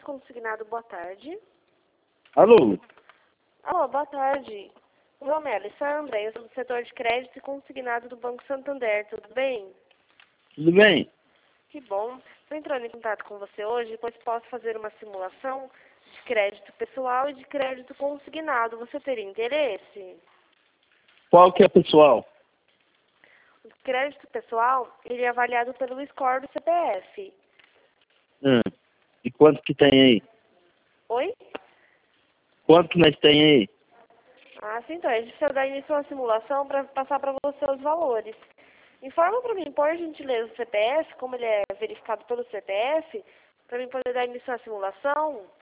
consignado, boa tarde. Alô? Alô, boa tarde. Meu nome é Alessandra, eu sou do setor de crédito e consignado do Banco Santander, tudo bem? Tudo bem? Que bom. Estou entrando em contato com você hoje, pois posso fazer uma simulação de crédito pessoal e de crédito consignado. Você teria interesse? Qual que é pessoal? O crédito pessoal, ele é avaliado pelo score do CPF. E quanto que tem aí? Oi? Quanto que nós tem aí? Ah, sim, então. A gente precisa dar início a uma simulação para passar para você os valores. Informa para mim, por gentileza, o CPF, como ele é verificado pelo CPF, para mim poder dar início à simulação.